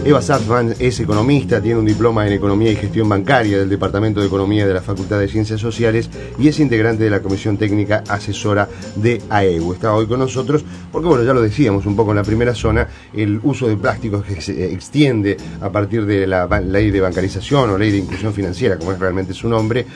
Eva Sattman es economista, tiene un diploma en Economía y Gestión Bancaria del Departamento de Economía de la Facultad de Ciencias Sociales y es integrante de la Comisión Técnica Asesora de AEU. Está hoy con nosotros porque, bueno, ya lo decíamos un poco en la primera zona, el uso de plásticos que se extiende a partir de la ley de bancarización o ley de inclusión financiera, como es realmente su nombre,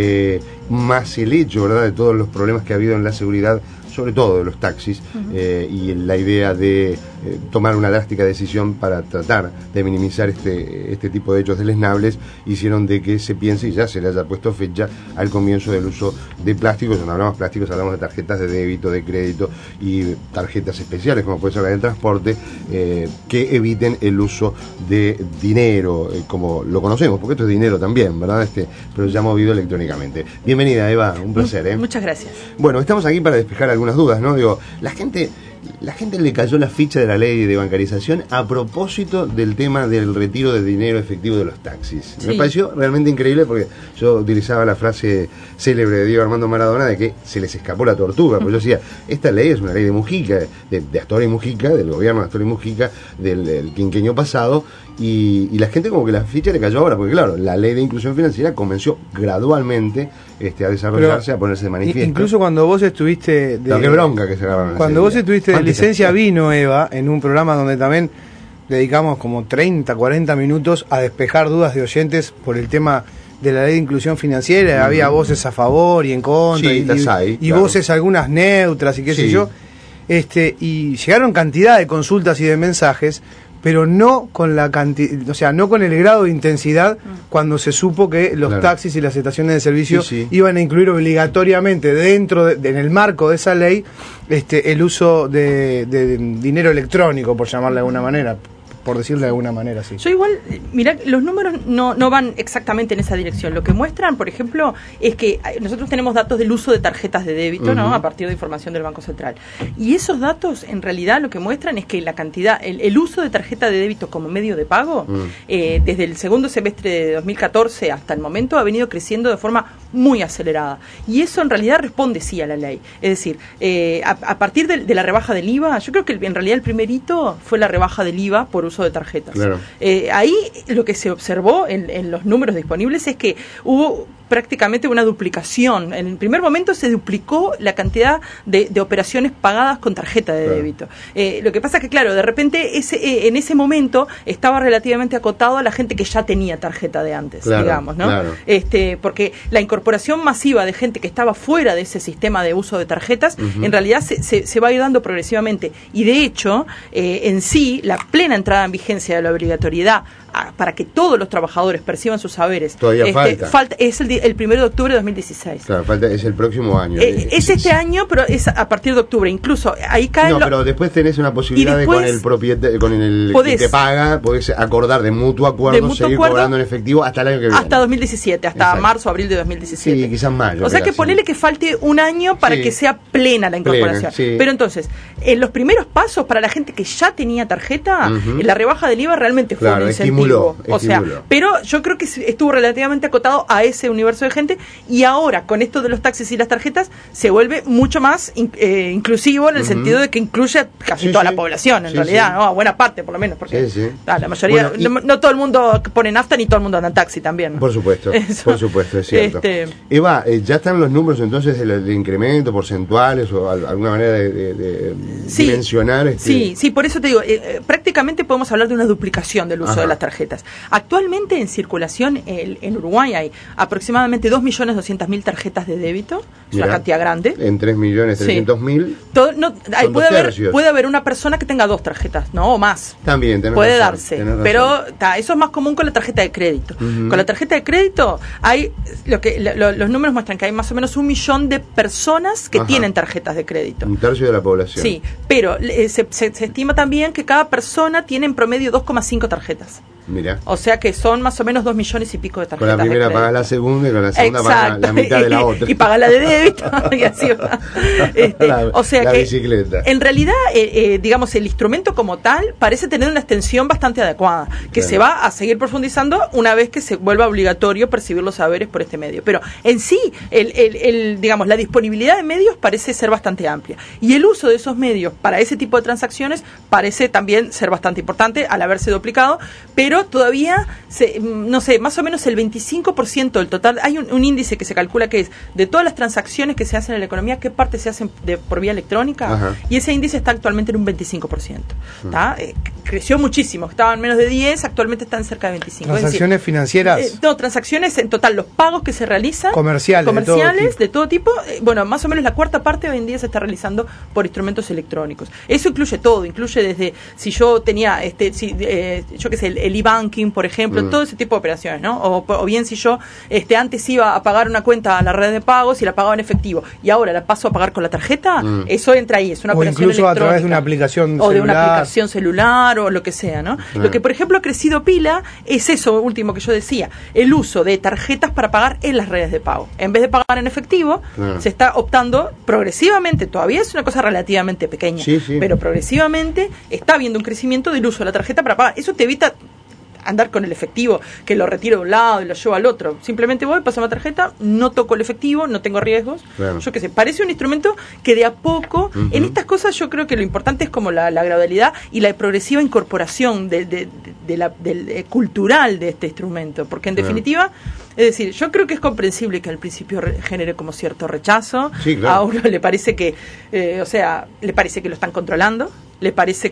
más el hecho, ¿verdad?, de todos los problemas que ha habido en la seguridad, sobre todo de los taxis, y la idea de tomar una drástica decisión para tratar de minimizar este tipo de hechos deleznables, hicieron de que se piense, y ya se le haya puesto fecha, al comienzo del uso de plásticos. Cuando hablamos de plásticos hablamos de tarjetas de débito, de crédito y tarjetas especiales, como puede ser la del transporte, que eviten el uso de dinero, como lo conocemos, porque esto es dinero también, ¿verdad? Pero ya movido electrónicamente. Bienvenida, Eva, un placer. Muchas gracias. Bueno, estamos aquí para despejar algunas dudas, ¿no? Digo, la gente le cayó la ficha de la ley de bancarización a propósito del tema del retiro de dinero efectivo de los taxis. Sí. Me pareció realmente increíble porque yo utilizaba la frase célebre de Diego Armando Maradona de que se les escapó la tortuga, porque yo decía, esta ley es una ley de Mujica, de Astor y Mujica, del gobierno de Astor y Mujica, del quinquenio pasado, y la gente como que la ficha le cayó ahora, porque claro, la ley de inclusión financiera comenzó gradualmente a desarrollarse, a ponerse de manifiesto. Incluso cuando vos estuviste qué bronca que se agarraron. Cuando vos estuviste de licencia vino, Eva, en un programa donde también dedicamos como 30, 40 minutos a despejar dudas de oyentes por el tema de la ley de inclusión financiera. Había voces a favor y en contra, sí, y claro, voces algunas neutras y qué sé yo. Y llegaron cantidad de consultas y de mensajes, pero no con la cantidad, o sea, no con el grado de intensidad cuando se supo que los taxis y las estaciones de servicio iban a incluir obligatoriamente dentro en el marco de esa ley el uso de dinero electrónico, por llamarle de alguna manera. Por decirlo de alguna manera, sí. Yo igual, mirá, los números no van exactamente en esa dirección. Lo que muestran, por ejemplo, es que nosotros tenemos datos del uso de tarjetas de débito, ¿no?, a partir de información del Banco Central. Y esos datos, en realidad, lo que muestran es que la cantidad, el uso de tarjeta de débito como medio de pago, desde el segundo semestre de 2014 hasta el momento, ha venido creciendo de forma muy acelerada. Y eso, en realidad, responde sí a la ley. Es decir, a partir de la rebaja del IVA, yo creo que en realidad el primer hito fue la rebaja del IVA por uso de tarjetas. Claro. Ahí lo que se observó en los números disponibles es que hubo prácticamente una duplicación. En el primer momento se duplicó la cantidad de operaciones pagadas con tarjeta de débito. Lo que pasa es que, claro, de repente en ese momento estaba relativamente acotado a la gente que ya tenía tarjeta de antes, digamos, ¿no? Claro. Porque la incorporación masiva de gente que estaba fuera de ese sistema de uso de tarjetas, en realidad se va a ir dando progresivamente. Y de hecho, en sí, la plena entrada en vigencia de la obligatoriedad para que todos los trabajadores perciban sus saberes. Todavía falta. Es el 1 de octubre de 2016. Claro, es el próximo año. Es este año, pero es a partir de octubre. Incluso ahí cae. No, pero después tenés una posibilidad de con el propietario, con el que te paga, podés acordar de mutuo acuerdo, seguir cobrando en efectivo hasta el año que viene. Hasta 2017, hasta marzo, abril de 2017. Sí, quizás mayo. O sea que ponele que falte un año para que sea plena la incorporación. Pero entonces, en los primeros pasos para la gente que ya tenía tarjeta, la rebaja del IVA realmente fue un incentivo. Pero yo creo que estuvo relativamente acotado a ese universo de gente, y ahora con esto de los taxis y las tarjetas se vuelve mucho más inclusivo, en el sentido de que incluye a casi toda la población, en realidad, ¿no? A buena parte por lo menos, porque la mayoría, no todo el mundo pone nafta ni todo el mundo anda en taxi también, ¿no? Por supuesto, es cierto. Eva, ¿ya están los números entonces de incremento, porcentuales o alguna manera de dimensionar? Sí, por eso te digo, prácticamente podemos hablar de una duplicación del uso de las tarjetas. Actualmente en circulación en Uruguay hay aproximadamente 2.200.000 tarjetas de débito, es una cantidad grande. En 3.300.000. Puede haber una persona que tenga 2 tarjetas, ¿no? O más. También, puede darse. Pero eso es más común con la tarjeta de crédito. Con la tarjeta de crédito hay los números muestran que hay más o menos 1 millón de personas que tienen tarjetas de crédito. 1/3 de la población. Sí, pero se estima también que cada persona tiene en promedio 2,5 tarjetas. Mira. O sea que son más o menos 2 millones y pico de tarjetas. Con la primera pagas la segunda y con la segunda pagas la mitad de la otra. Y pagas la de débito y así va. O sea la que bicicleta. En realidad, digamos, el instrumento como tal parece tener una extensión bastante adecuada, que claro. se va a seguir profundizando una vez que se vuelva obligatorio percibir los saberes por este medio. Pero en sí, digamos, la disponibilidad de medios parece ser bastante amplia. Y el uso de esos medios para ese tipo de transacciones parece también ser bastante importante al haberse duplicado, pero todavía, no sé, más o menos el 25% del total, hay un índice que se calcula que es de todas las transacciones que se hacen en la economía, qué parte se hacen por vía electrónica. Ajá. Y ese índice está actualmente en un 25%. Creció muchísimo, estaba en menos de 10, actualmente está en cerca de 25. ¿Transacciones financieras? No, transacciones en total, los pagos que se realizan, comerciales de todo tipo, bueno, más o menos la cuarta parte hoy en día se está realizando por instrumentos electrónicos. Eso incluye todo, incluye desde si yo tenía, yo qué sé, el e-banking, por ejemplo, todo ese tipo de operaciones, ¿no? O bien si yo antes iba a pagar una cuenta a la red de pagos y la pagaba en efectivo y ahora la paso a pagar con la tarjeta, eso entra ahí, es una operación incluso electrónica. A través de una aplicación o celular. De una aplicación celular o lo que sea, ¿no? Lo que, por ejemplo, ha crecido pila es eso último que yo decía, el uso de tarjetas para pagar en las redes de pago. En vez de pagar en efectivo, se está optando progresivamente, todavía es una cosa relativamente pequeña, pero progresivamente está habiendo un crecimiento del uso de la tarjeta para pagar. Eso te evita andar con el efectivo, que lo retiro de un lado y lo llevo al otro. Simplemente voy, paso la tarjeta, no toco el efectivo, no tengo riesgos. Claro. Yo qué sé, parece un instrumento que de a poco, en estas cosas yo creo que lo importante es como la gradualidad y la progresiva incorporación del cultural de este instrumento, porque en definitiva, es decir, yo creo que es comprensible que al principio genere como cierto rechazo. Sí, claro. A uno le parece que, le parece que lo están controlando, le parece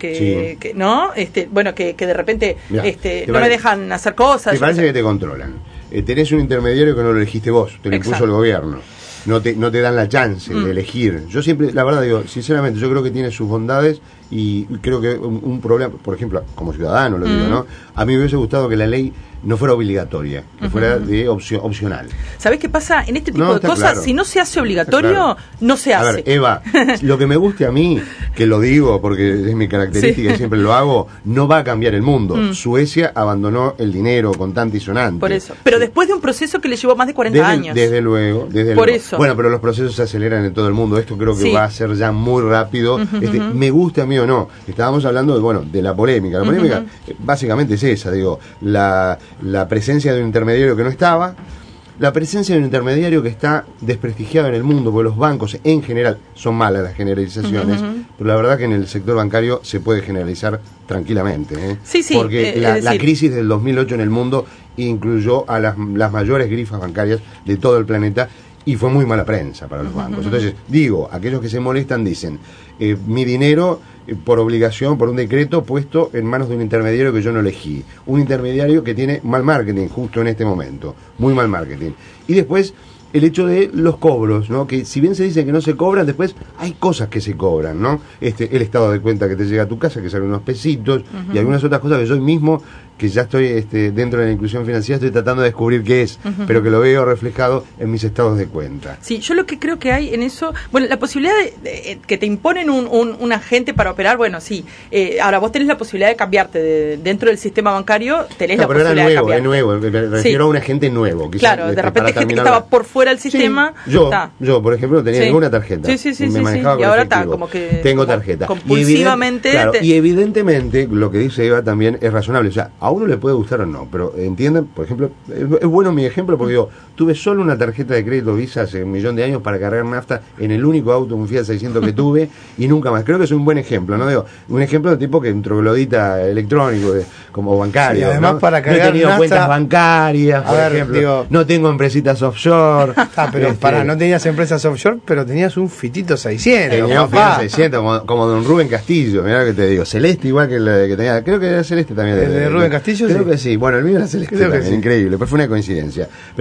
que no, bueno, que de repente no me dejan hacer cosas. Te parece que te controlan. Tenés un intermediario que no lo elegiste vos, te lo impuso el gobierno. No te dan la chance de elegir. Yo siempre, la verdad digo, sinceramente, yo creo que tiene sus bondades y creo que un problema, por ejemplo, como ciudadano lo digo, ¿no? A mí me hubiese gustado que la ley no fuera obligatoria, que fuera de opcional. ¿Sabés qué pasa? En este tipo de cosas, si no se hace obligatorio, no se hace. A ver, Eva, lo que me guste a mí, que lo digo porque es mi característica y siempre lo hago, no va a cambiar el mundo. Suecia abandonó el dinero contante y sonante. Por eso. Pero después de un proceso que le llevó más de 40 años. Desde luego. Eso. Bueno, pero los procesos se aceleran en todo el mundo. Esto creo que va a ser ya muy rápido. Me guste a mí o no. Estábamos hablando de la polémica. La polémica básicamente es esa, digo, la presencia de un intermediario que no estaba, la presencia de un intermediario que está desprestigiado en el mundo, porque los bancos en general son malas las generalizaciones, pero la verdad que en el sector bancario se puede generalizar tranquilamente. Porque la crisis del 2008 en el mundo incluyó a las mayores grifas bancarias de todo el planeta y fue muy mala prensa para los bancos. Entonces, digo, aquellos que se molestan dicen, mi dinero por obligación, por un decreto puesto en manos de un intermediario que yo no elegí, un intermediario que tiene mal marketing justo en este momento, muy mal marketing. Y después el hecho de los cobros, ¿no? Que si bien se dice que no se cobran, después hay cosas que se cobran, ¿no? El estado de cuenta que te llega a tu casa, que salen unos pesitos, y algunas otras cosas que yo mismo, que ya estoy dentro de la inclusión financiera, estoy tratando de descubrir qué es, pero que lo veo reflejado en mis estados de cuenta. Sí, yo lo que creo que hay en eso, bueno, la posibilidad de que te imponen un agente para operar, bueno, sí, ahora vos tenés la posibilidad de cambiarte dentro del sistema bancario, tenés la posibilidad de cambiarte. Es nuevo, me refiero a un agente nuevo. Quizás, claro, de repente gente que estaba por fuera del sistema. Yo, por ejemplo, no tenía ninguna tarjeta. Me manejaba con y ahora está como que tengo tarjeta. Compulsivamente. Y evidentemente, lo que dice Eva también es razonable. O sea, a uno le puede gustar o no, pero entienden, por ejemplo, es bueno mi ejemplo porque digo, tuve solo una tarjeta de crédito Visa hace 1.000.000 de años para cargar nafta en el único auto, un Fiat 600 que tuve y nunca más. Creo que es un buen ejemplo, ¿no? Digo, un ejemplo de tipo que un troglodita electrónico, como bancario. Y además, ¿no? Para cargar no he tenido nafta, cuentas bancarias, por ejemplo. Digo, no tengo empresitas offshore. Pero no tenías empresas offshore, pero tenías un Fitito 600. Tenía un Fiat 600, como don Rubén Castillo, mirá lo que te digo. Celeste igual que el que tenía, creo que era Celeste también. ¿El de Rubén Castillo? Creo que sí. Bueno, el mío era Celeste también, increíble, pero fue una coincidencia. Pero quiero decir,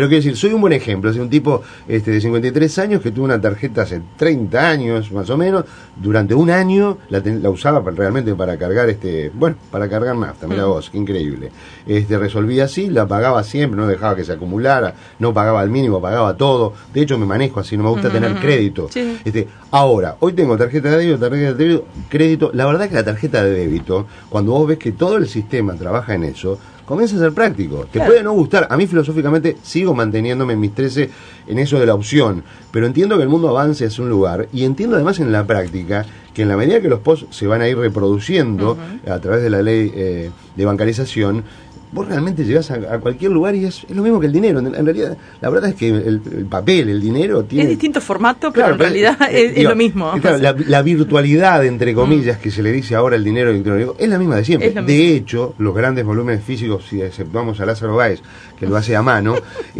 soy un buen ejemplo. Soy un tipo de 53 años que tuvo una tarjeta hace 30 años, más o menos. Durante un año la usaba realmente para cargar, para cargar nafta. Mira vos, qué increíble. Resolvía así, la pagaba siempre, no dejaba que se acumulara, no pagaba al mínimo, pagaba todo. De hecho, me manejo así, no me gusta tener crédito. Sí. Ahora, hoy tengo tarjeta de débito, crédito. La verdad que la tarjeta de débito, cuando vos ves que todo el sistema trabaja en eso, comienza a ser práctico. Te puede no gustar. A mí, filosóficamente, sigo manteniéndome en mis 13 en eso de la opción. Pero entiendo que el mundo avance hacia un lugar. Y entiendo además en la práctica que en la medida que los POS se van a ir reproduciendo a través de la ley de bancarización, vos realmente llegás a cualquier lugar y es lo mismo que el dinero. En realidad, la verdad es que el papel, el dinero tiene... Es distinto formato, pero en realidad es lo mismo. Claro, la virtualidad, entre comillas, que se le dice ahora al dinero electrónico, es la misma de siempre. De hecho, los grandes volúmenes físicos, si exceptuamos a Lázaro Báez, que lo hace a mano,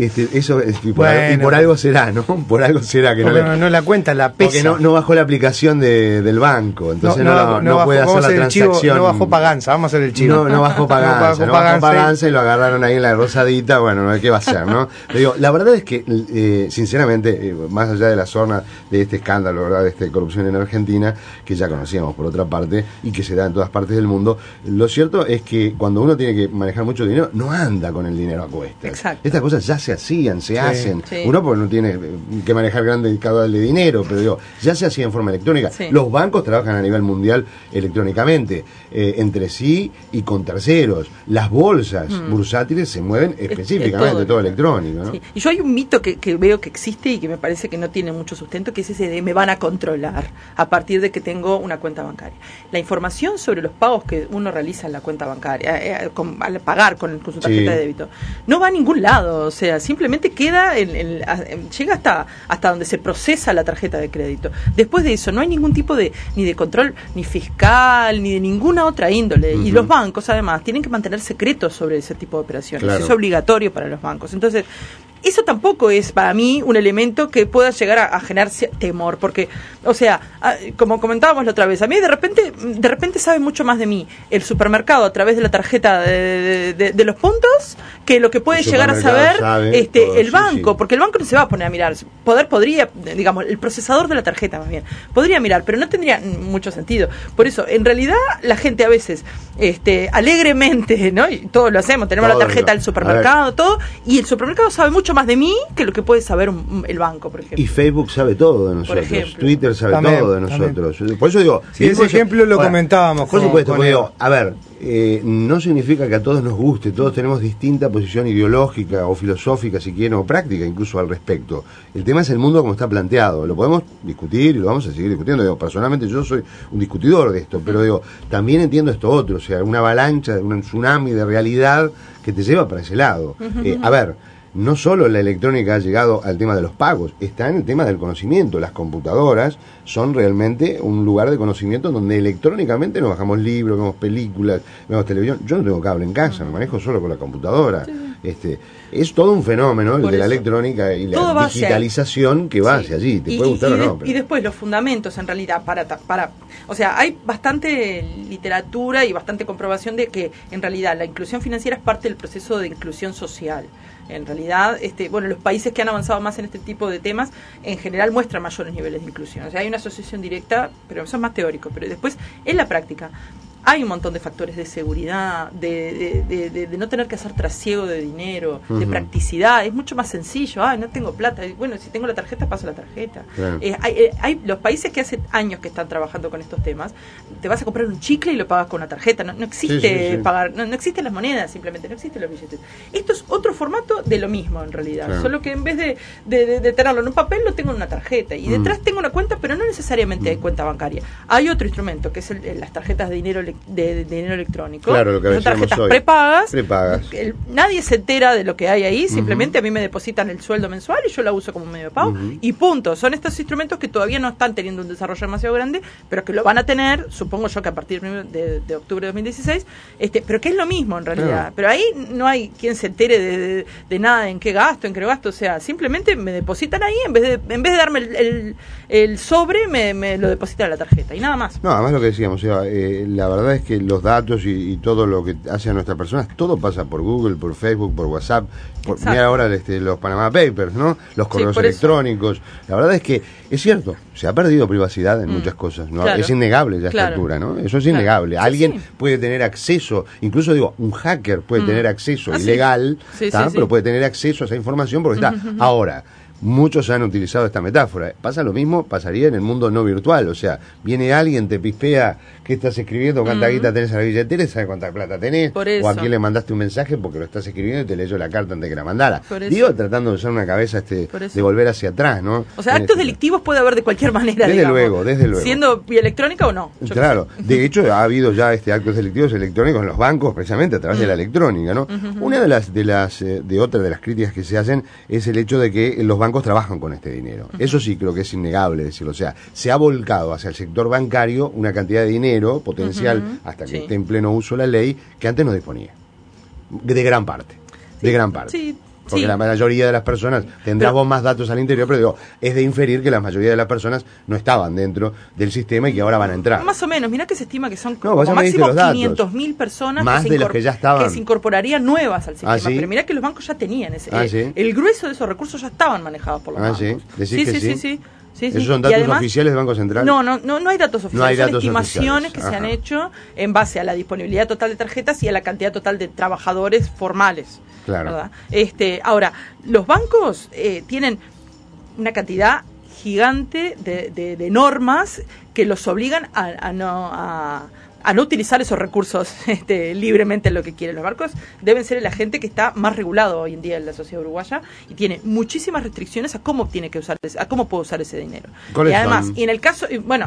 eso es, y por algo será, ¿no? Por algo será que no la cuenta, la pesa. Porque no bajó la aplicación del banco, entonces no puede hacer la transacción. No bajó Paganza, vamos a hacer el chivo. No bajó Paganza. Y lo agarraron ahí en la rosadita, bueno, ¿qué va a hacer, no? Pero digo, la verdad es que, sinceramente, más allá de la zona de este escándalo, ¿verdad?, de corrupción en Argentina, que ya conocíamos por otra parte, y que se da en todas partes del mundo, lo cierto es que cuando uno tiene que manejar mucho dinero, no anda con el dinero a cuestas. Exacto. Estas cosas ya se hacían, se hacen. Sí. Uno porque no tiene que manejar grande caudal de dinero, pero digo, ya se hacía en forma electrónica. Sí. Los bancos trabajan a nivel mundial electrónicamente, entre sí y con terceros. Las bolsas bursátiles se mueven específicamente todo electrónico, ¿no? Sí. Y yo hay un mito que veo que existe y que me parece que no tiene mucho sustento, que es ese de me van a controlar a partir de que tengo una cuenta bancaria. La información sobre los pagos que uno realiza en la cuenta bancaria, al pagar con su tarjeta de débito, no va a ningún lado, o sea, simplemente queda llega hasta donde se procesa la tarjeta de crédito. Después de eso no hay ningún tipo ni de control ni fiscal ni de ninguna otra índole, y los bancos además tienen que mantener secretos sobre ese tipo de operaciones. Claro. Es obligatorio para los bancos. Entonces, eso tampoco es para mí un elemento que pueda llegar a generar temor, porque, o sea, como comentábamos la otra vez, a mí de repente sabe mucho más de mí el supermercado a través de la tarjeta de los puntos que lo que puede llegar a saber el banco, porque el banco no se va a poner a mirar. Podría, digamos, el procesador de la tarjeta más bien, podría mirar, pero no tendría mucho sentido. Por eso, en realidad, la gente a veces, alegremente, ¿no? Y todos lo hacemos, tenemos la tarjeta del supermercado, todo, y el supermercado sabe mucho más de mí que lo que puede saber el banco, por ejemplo. Y Facebook sabe todo de nosotros, Twitter sabe todo de nosotros. Por eso digo... Si ese ejemplo lo comentábamos. Por supuesto, digo, a ver, no significa que a todos nos guste, todos tenemos distinta posición ideológica o filosófica, si quieren, o práctica incluso al respecto. El tema es el mundo como está planteado. Lo podemos discutir y lo vamos a seguir discutiendo. Digo, personalmente yo soy un discutidor de esto, pero digo, también entiendo esto otro, o sea, una avalancha, un tsunami de realidad que te lleva para ese lado. A ver, no solo la electrónica ha llegado al tema de los pagos, está en el tema del conocimiento. Las computadoras son realmente un lugar de conocimiento donde electrónicamente nos bajamos libros, vemos películas, vemos televisión. Yo no tengo cable en casa, me manejo solo con la computadora. Sí. Es todo un fenómeno el de la electrónica y la digitalización que va hacia allí, te puede gustar o no. Y después los fundamentos, en realidad, o sea, hay bastante literatura y bastante comprobación de que en realidad la inclusión financiera es parte del proceso de inclusión social. En realidad, los países que han avanzado más en este tipo de temas, en general muestran mayores niveles de inclusión. O sea, hay una asociación directa, pero eso es más teórico. Pero después, en la práctica, hay un montón de factores de seguridad, de no tener que hacer trasiego de dinero, de practicidad. Es mucho más sencillo. No tengo plata. Bueno, si tengo la tarjeta, paso la tarjeta. Claro. Hay los países que hace años que están trabajando con estos temas, te vas a comprar un chicle y lo pagas con una tarjeta. No existe pagar, no existen las monedas, simplemente no existen los billetes. Esto es otro formato de lo mismo, en realidad. Claro. Solo que en vez de tenerlo en un papel, lo tengo en una tarjeta. Y detrás tengo una cuenta, pero no necesariamente hay cuenta bancaria. Hay otro instrumento, que es las tarjetas de dinero electrónico. Claro, lo que son tarjetas prepagas. Nadie se entera de lo que hay ahí, simplemente a mí me depositan el sueldo mensual y yo la uso como medio de pago y punto. Son estos instrumentos que todavía no están teniendo un desarrollo demasiado grande, pero que lo van a tener, supongo yo que a partir de octubre de 2016, pero que es lo mismo en realidad. Claro. Pero ahí no hay quien se entere de nada, en qué gasto, o sea, simplemente me depositan ahí, en vez de darme el sobre, me lo depositan a la tarjeta y nada más. No, además lo que decíamos, o sea, la verdad verdad es que los datos y todo lo que hace a nuestras personas, todo pasa por Google, por Facebook, por WhatsApp, mira ahora los Panama Papers, ¿no? Los correos electrónicos. La verdad es que es cierto, se ha perdido privacidad en muchas cosas, ¿no? Claro. Es innegable ya a esta altura, ¿no? Eso es innegable. Alguien puede tener acceso, incluso digo, un hacker puede tener acceso ilegal, pero puede tener acceso a esa información porque está. Ahora, muchos han utilizado esta metáfora. Pasa lo mismo, pasaría en el mundo no virtual. O sea, viene alguien, te pispea qué estás escribiendo, cuánta guita tenés en la billetera, sabe cuánta plata tenés, o a quién le mandaste un mensaje porque lo estás escribiendo y te leyó la carta antes que la mandara. Digo, tratando de usar una cabeza de volver hacia atrás, ¿no? O sea, actos delictivos puede haber de cualquier manera, desde luego. Siendo vía electrónica o no. Claro, de hecho ha habido ya actos delictivos electrónicos en los bancos, precisamente a través de la electrónica, ¿no? Una de otra de las críticas que se hacen es el hecho de que los bancos trabajan con este dinero. Eso sí creo que es innegable decirlo. O sea, se ha volcado hacia el sector bancario una cantidad de dinero potencial hasta que esté en pleno uso la ley que antes no disponía. De gran parte. Porque la mayoría de las personas, tendrás vos más datos al interior, pero digo, es de inferir que la mayoría de las personas no estaban dentro del sistema y que ahora van a entrar. Más o menos, mirá que se estima que son como máximo 500.000 personas más de los que ya estaban, que se incorporarían nuevas al sistema. Pero mirá que los bancos ya tenían el grueso de esos recursos ya estaban manejados por los bancos. Sí. ¿Esos son datos oficiales del Banco Central? No hay datos oficiales, son estimaciones que se han hecho en base a la disponibilidad total de tarjetas y a la cantidad total de trabajadores formales. Claro. ¿Verdad? Ahora, los bancos tienen una cantidad gigante de normas que los obligan a no utilizar esos recursos libremente en lo que quieren. Los bancos deben ser el agente que está más regulado hoy en día en la sociedad uruguaya y tiene muchísimas restricciones a cómo puede usar ese dinero. Y además, y en el caso,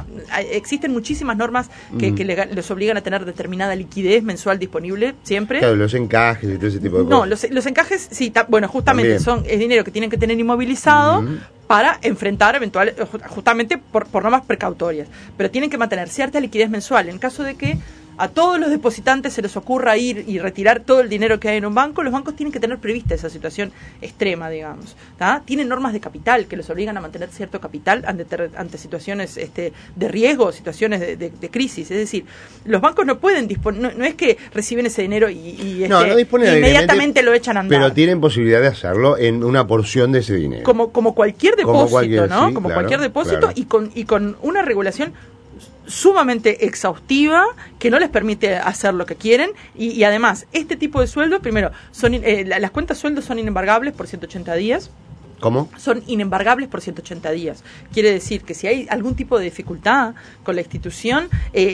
existen muchísimas normas que les obligan a tener determinada liquidez mensual disponible siempre. Claro, los encajes y todo ese tipo de cosas. No, los encajes, sí, justamente es dinero que tienen que tener inmovilizado para enfrentar justamente por normas precautorias, pero tienen que mantener cierta liquidez mensual. En caso de que a todos los depositantes se les ocurra ir y retirar todo el dinero que hay en un banco, los bancos tienen que tener prevista esa situación extrema, digamos. Tienen normas de capital que los obligan a mantener cierto capital ante situaciones de riesgo, situaciones de crisis. Es decir, los bancos no pueden disponer, no es que reciben ese dinero y inmediatamente lo echan a andar. Pero tienen posibilidad de hacerlo en una porción de ese dinero. Como cualquier depósito, ¿no? Como cualquier depósito y con una regulación sumamente exhaustiva que no les permite hacer lo que quieren y además este tipo de sueldos, primero, las cuentas sueldos son inembargables por 180 días. ¿Cómo? Son inembargables por 180 días. Quiere decir que si hay algún tipo de dificultad con la institución,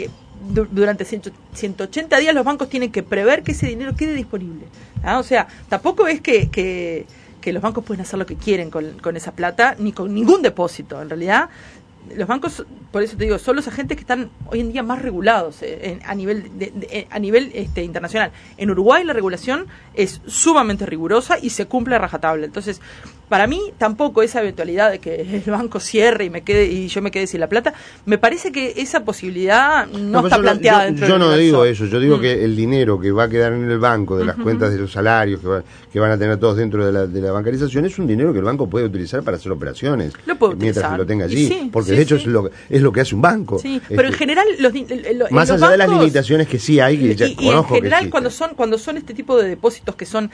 durante 180 días los bancos tienen que prever que ese dinero quede disponible. O sea, tampoco es que los bancos pueden hacer lo que quieren con esa plata, ni con ningún depósito. En realidad, los bancos, por eso te digo, son los agentes que están hoy en día más regulados a nivel internacional. En Uruguay la regulación es sumamente rigurosa y se cumple a rajatabla. Entonces, para mí tampoco esa eventualidad de que el banco cierre y yo me quede sin la plata, me parece que esa posibilidad no está planteada dentro del universo. Yo no digo eso, yo digo que el dinero que va a quedar en el banco de las cuentas de los salarios que van a tener todos dentro de la bancarización es un dinero que el banco puede utilizar para hacer operaciones mientras que lo tenga allí, porque de hecho es lo que hace un banco. Sí, pero en general más allá de las limitaciones que sí hay, y en general cuando son este tipo de depósitos que son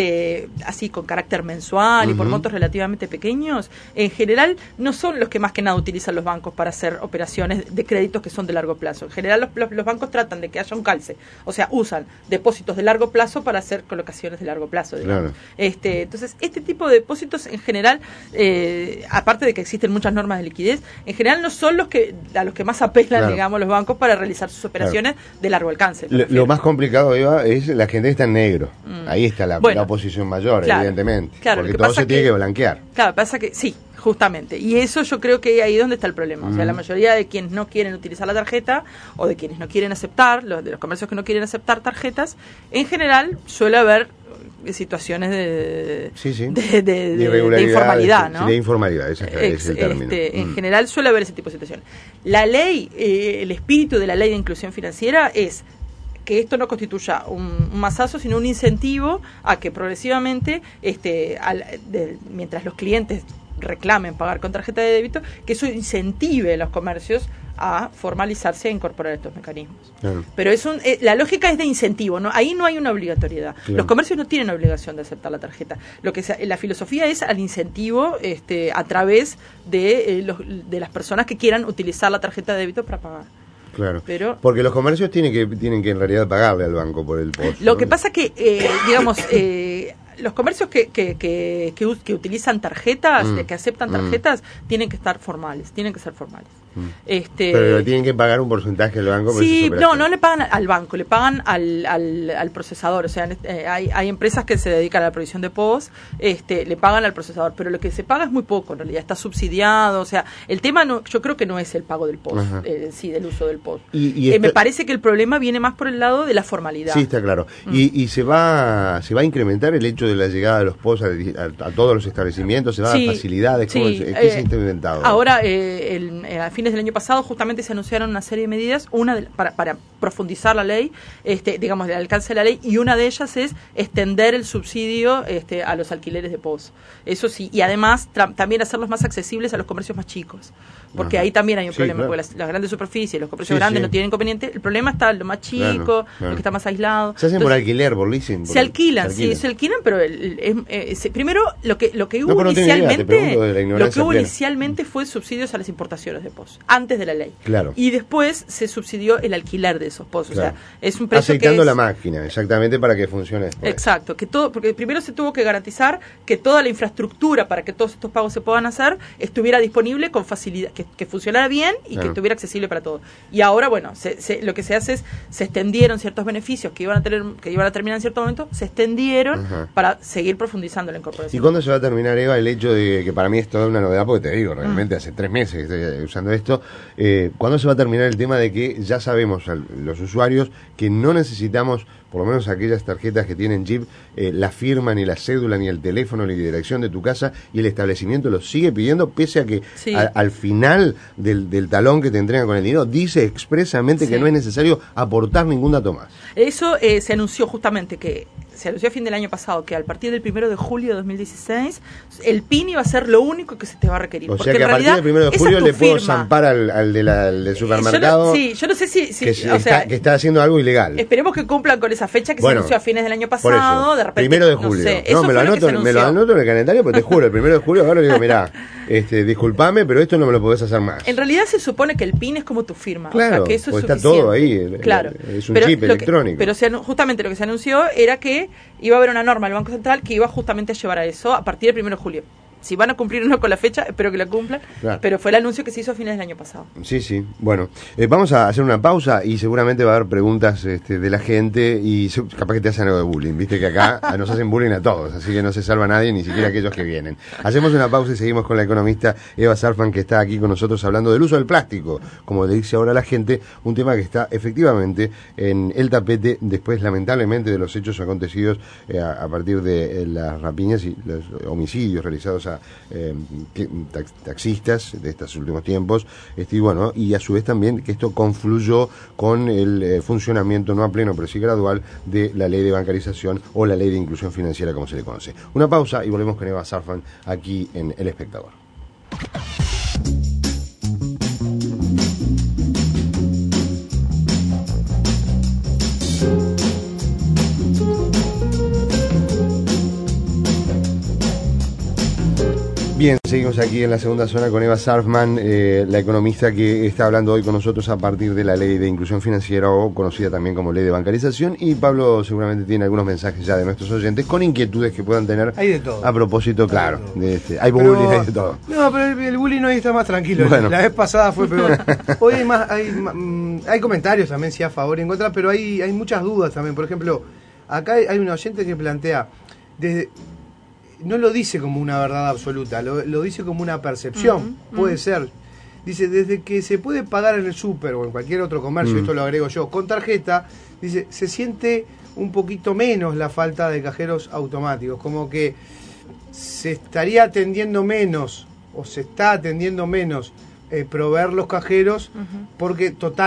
así con carácter mensual y por montos relativamente pequeños, en general no son los que más que nada utilizan los bancos para hacer operaciones de créditos que son de largo plazo. En general los bancos tratan de que haya un calce, o sea, usan depósitos de largo plazo para hacer colocaciones de largo plazo, digamos. Claro. Entonces, este tipo de depósitos en general, aparte de que existen muchas normas de liquidez, en general no son a los que más apelan, digamos, los bancos para realizar sus operaciones de largo alcance. Lo más complicado, Eva, es la gente que está en negro. Ahí está la oposición mayor, evidentemente. Claro, porque todo se tiene que blanquear. Claro, pasa que sí, justamente. Y eso yo creo que ahí es donde está el problema. O sea, la mayoría de quienes no quieren utilizar la tarjeta o de quienes no quieren aceptar, de los comercios que no quieren aceptar tarjetas, en general suele haber situaciones de informalidad, ¿no? De informalidad, ese es el término. En general suele haber ese tipo de situaciones. La ley, el espíritu de la ley de inclusión financiera es que esto no constituya un masazo, sino un incentivo a que progresivamente, mientras los clientes reclamen pagar con tarjeta de débito, que eso incentive a los comercios a formalizarse e incorporar estos mecanismos. Claro. Pero la lógica es de incentivo, ¿no? Ahí no hay una obligatoriedad. Claro. Los comercios no tienen obligación de aceptar la tarjeta. La filosofía es al incentivo a través de las personas que quieran utilizar la tarjeta de débito para pagar. Claro, pero porque los comercios tienen que en realidad pagarle al banco por el POS. Lo que pasa que, los comercios que utilizan tarjetas, que aceptan tarjetas, tienen que estar formales, tienen que ser formales. Pero tienen que pagar un porcentaje al banco. Sí, no le pagan al banco, le pagan al procesador. O sea, hay empresas que se dedican a la provisión de POS, le pagan al procesador, pero lo que se paga es muy poco, en realidad está subsidiado. O sea, el tema yo creo que no es el pago del POS, sí, del uso del POS. Me parece que el problema viene más por el lado de la formalidad. Sí, está claro. Y se va a incrementar el hecho de la llegada de los POS a todos los establecimientos, se va a dar facilidades. Sí, ¿Qué se ha inventado? Ahora, a fines del año pasado, justamente se anunciaron una serie de medidas, para profundizar la ley, digamos, el alcance de la ley, y una de ellas es extender el subsidio a los alquileres de POS. Eso sí, y además también hacerlos más accesibles a los comercios más chicos, porque ahí también hay un problema, claro. porque las grandes superficies, los comercios grandes no tienen inconveniente, el problema está en lo más chico, lo que está más aislado. Se hacen por alquiler, por leasing. Se alquilan, pero primero lo que hubo inicialmente fue subsidios a las importaciones de POS, antes de la ley. Claro. Y después se subsidió el alquiler de esos POS. Claro. O sea, es un precio aceitando la máquina, exactamente, para que funcione después. Exacto, porque primero se tuvo que garantizar que toda la infraestructura para que todos estos pagos se puedan hacer estuviera disponible con facilidad, que funcionara bien y que estuviera accesible para todos. Y ahora, bueno, lo que se hace es, se extendieron ciertos beneficios que iban a terminar en cierto momento, se extendieron para seguir profundizando la incorporación. ¿Y cuándo se va a terminar, Eva, el hecho de que para mí es toda una novedad, porque te digo, realmente hace 3 meses que estoy usando esto, ¿cuándo se va a terminar el tema de que ya sabemos los usuarios que no necesitamos, por lo menos aquellas tarjetas que tienen chip, la firma, ni la cédula, ni el teléfono, ni la dirección de tu casa, y el establecimiento lo sigue pidiendo, pese a que al final del talón que te entregan con el dinero, dice expresamente que no es necesario aportar ningún dato más? Eso se anunció justamente se anunció a fin del año pasado que a partir del 1 de julio de 2016 el PIN iba a ser lo único que se te va a requerir. O sea que a partir del 1 de julio le puedo zampar al del supermercado yo no sé si que está haciendo algo ilegal. Esperemos que cumplan con esa fecha que se anunció a fines del año pasado. De repente, 1 de julio. Me lo anoto en el calendario, porque te juro, el 1 de julio ahora le digo, mirá, disculpame, pero esto no me lo podés hacer más. En realidad se supone que el PIN es como tu firma. Claro, o sea, que eso es está todo ahí. Claro. Es un chip electrónico. Pero justamente lo que se anunció era que iba a haber una norma del Banco Central que iba justamente a llevar a eso a partir del 1 de julio. Si van a cumplir o no con la fecha, espero que la cumplan, pero fue el anuncio que se hizo a fines del año pasado. Sí. Bueno, vamos a hacer una pausa y seguramente va a haber preguntas de la gente y capaz que te hacen algo de bullying. Viste que acá nos hacen bullying a todos, así que no se salva nadie, ni siquiera aquellos que vienen. Hacemos una pausa y seguimos con la economista Eva Sarfan, que está aquí con nosotros hablando del uso del plástico, como le dice ahora la gente, un tema que está efectivamente en el tapete después, lamentablemente, de los hechos acontecidos a partir de las rapiñas y los homicidios realizados a taxistas de estos últimos tiempos, y a su vez también que esto confluyó con el funcionamiento no a pleno pero sí gradual de la ley de bancarización o la ley de inclusión financiera, como se le conoce. Una pausa y volvemos con Eva Sarfan aquí en El Espectador. Bien, seguimos aquí en la segunda zona con Eva Sarfman, la economista que está hablando hoy con nosotros a partir de la ley de inclusión financiera, o conocida también como ley de bancarización, y Pablo seguramente tiene algunos mensajes ya de nuestros oyentes con inquietudes que puedan tener. Hay de todo. A propósito, claro, hay bullying, hay de todo. No, pero el bullying hoy está más tranquilo. Bueno. La vez pasada fue peor. Hoy hay comentarios también, sí, a favor y en contra, pero hay muchas dudas también. Por ejemplo, acá hay un oyente que plantea, no lo dice como una verdad absoluta, lo dice como una percepción, puede ser. Dice, desde que se puede pagar en el súper o en cualquier otro comercio, esto lo agrego yo, con tarjeta, dice, se siente un poquito menos la falta de cajeros automáticos, como que se estaría atendiendo menos, o se está atendiendo menos proveer los cajeros, porque total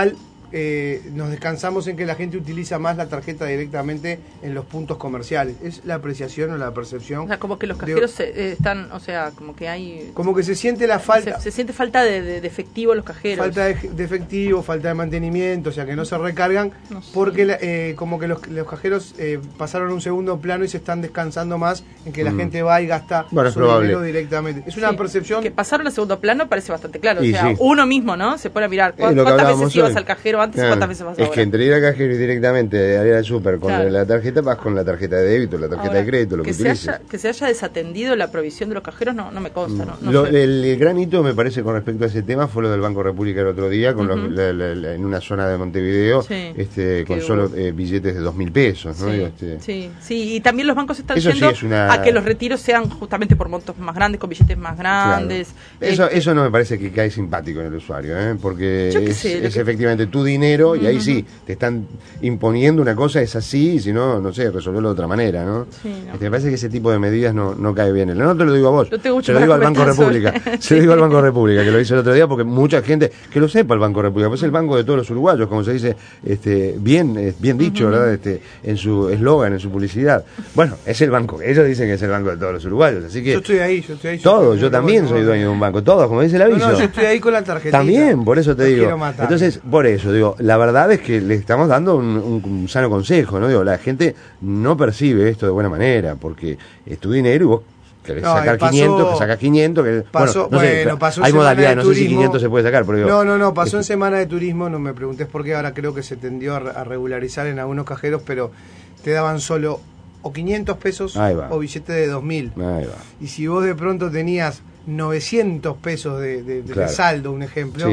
nos descansamos en que la gente utiliza más la tarjeta directamente en los puntos comerciales. Es la apreciación o la percepción. O sea, como que los cajeros están, o sea, como que hay... Como que se siente la falta... Se siente falta de efectivo en los cajeros. Falta de efectivo, falta de mantenimiento, o sea, que no se recargan, no sé. Porque como que los cajeros pasaron a un segundo plano y se están descansando más en que la gente va y gasta su dinero directamente. Es una percepción... Que pasaron a segundo plano parece bastante claro. O sea, uno mismo, ¿no? Se pone a mirar cuántas veces ibas al cajero antes y cuántas veces vas ahora. Es que entre ir al cajero y directamente a ir al súper con la tarjeta, vas con la tarjeta de débito, la tarjeta de crédito, lo que utilices. Que se haya desatendido la provisión de los cajeros no me consta. El gran hito, me parece, con respecto a ese tema fue lo del Banco República el otro día, con en una zona de Montevideo, con solo billetes de 2.000 pesos, ¿no? Sí, y también los bancos están yendo a que los retiros sean justamente por montos más grandes, con billetes más grandes. Claro. Eso no me parece que cae simpático en el usuario, porque es efectivamente tu dinero y ahí sí, te están imponiendo una cosa, es así, y si no, no sé, resolverlo de otra manera, ¿no? Me parece que ese tipo de medidas no cae bien. No te lo digo a vos, se lo digo al Banco República, se lo digo al Banco República, que lo hice el otro día, porque mucha gente, que lo sepa el Banco República, pues es el banco de todos los uruguayos, como se dice, bien dicho, ¿verdad? En su eslogan, en su publicidad. Bueno, es el banco, ellos dicen que es el banco de todos los uruguayos, así que... Yo estoy ahí. Todos, yo también soy dueño de un banco, todos, como dice el aviso. No, yo estoy ahí con la tarjeta. También, por eso te digo. Entonces, por eso, digo, la verdad es que le estamos dando un sano consejo, ¿no? Digo, la gente no percibe esto de buena manera, porque es tu dinero y vos querés sacar 500, que sacás 500, que pasó hay modalidades, no sé si 500 se puede sacar, pero digo, no, pasó en Semana de Turismo, no me preguntes por qué, ahora creo que se tendió a regularizar en algunos cajeros, pero te daban solo o 500 pesos o billete de 2.000. Y si vos de pronto tenías 900 pesos de saldo, un ejemplo,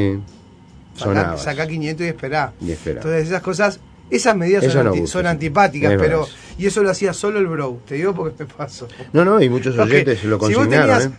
sacá 500 y esperá. Entonces esas cosas, esas medidas son antipáticas, pero y eso lo hacía solo el bro, te digo porque me pasó. No, y muchos oyentes lo consignaron. Si vos tenías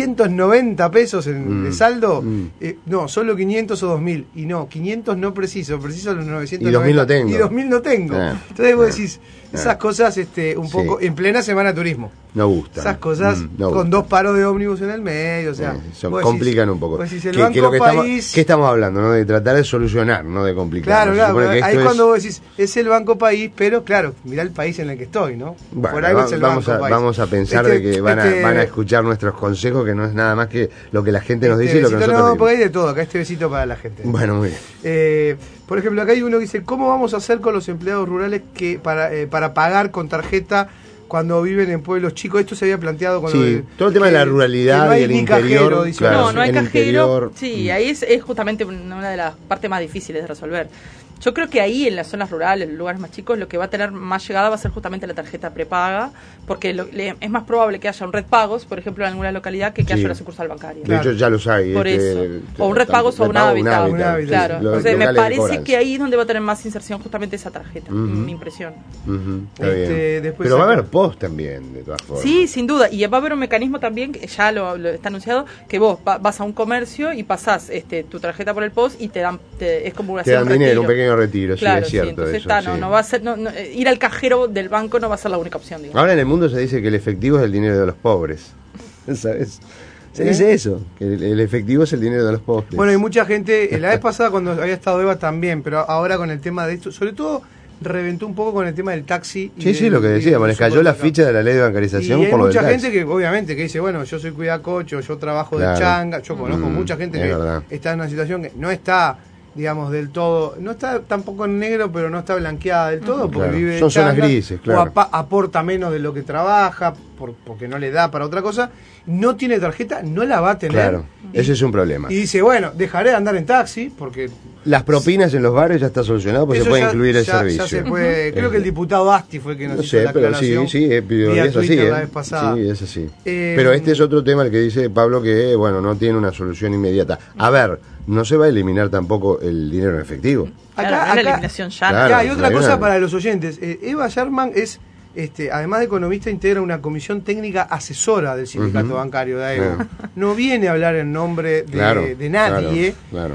990 pesos de saldo, no, solo 500 o 2.000, y no, 500 no preciso los 990. Y 2.000 no tengo. Y 2.000 no tengo. Entonces vos decís, esas cosas un poco, en plena Semana de Turismo. No gustan. Esas cosas con 2 paros de ómnibus en el medio, o sea, complican un poco. Decís, el Banco País... ¿Qué estamos hablando? ¿No? De tratar de solucionar, no de complicar. Claro, ahí cuando vos decís, es el Banco País, pero claro, mirá el país en el que estoy, ¿no? Bueno, por algo es el Banco País. Vamos a pensar de que van a escuchar nuestros consejos, que no es nada más que lo que la gente nos dice y lo que nosotros no, porque hay de todo, acá este besito para la gente. Bueno, muy bien. Por ejemplo, acá hay uno que dice, ¿cómo vamos a hacer con los empleados rurales que para pagar con tarjeta cuando viven en pueblos chicos? Esto se había planteado con todo el tema de la ruralidad y el interior. No hay cajero. Sí, ahí es justamente una de las partes más difíciles de resolver. Yo creo que ahí en las zonas rurales, en los lugares más chicos, lo que va a tener más llegada va a ser justamente la tarjeta prepaga, porque es más probable que haya un Red Pagos, por ejemplo, en alguna localidad, que haya una sucursal bancaria. De hecho, ya los hay. Por eso. O un Red Pagos o un Hábitat. Claro. Entonces, me parece que ahí es donde va a tener más inserción justamente esa tarjeta, mi impresión. Está bien. Pero va a haber POS también, de todas formas. Sí, sin duda. Y va a haber un mecanismo también, que ya lo está anunciado, que vos vas a un comercio y pasás tu tarjeta por el POS y es como una dinero, un pequeño retiro, claro, sí, es cierto. Entonces no va a ser, ir al cajero del banco no va a ser la única opción, digamos. Ahora en el mundo se dice que el efectivo es el dinero de los pobres, ¿sabes? Se dice eso, que el efectivo es el dinero de los pobres. Bueno, y mucha gente, la vez pasada cuando había estado Eva también, pero ahora con el tema de esto, sobre todo reventó un poco con el tema del taxi. Sí, lo que decíamos, les cayó la ficha de la ley de bancarización por lo del taxi. Hay mucha gente que, obviamente, que dice, bueno, yo soy cuidacocho, yo trabajo de changa, yo conozco mucha gente que está en una situación que no está, digamos, del todo, no está tampoco en negro, pero no está blanqueada del todo, porque vive son zonas grises, claro. O aporta menos de lo que trabaja, porque no le da para otra cosa, no tiene tarjeta, no la va a tener. Claro, ese es un problema. Y dice, bueno, dejaré de andar en taxi, porque... Las propinas en los bares ya está solucionado, porque se puede incluir el servicio. Ya se puede, creo que el diputado Asti fue el que nos hizo la aclaración. Sí, es así. La vez pasada. Sí, es así. Pero este es otro tema, el que dice Pablo, que bueno, no tiene una solución inmediata. A ver, no se va a eliminar tampoco el dinero en efectivo. Acá la eliminación ya. Claro, hay otra cosa para los oyentes. Eva Sherman es... además de economista, integra una comisión técnica asesora del sindicato bancario de AEU. No viene a hablar en nombre de nadie,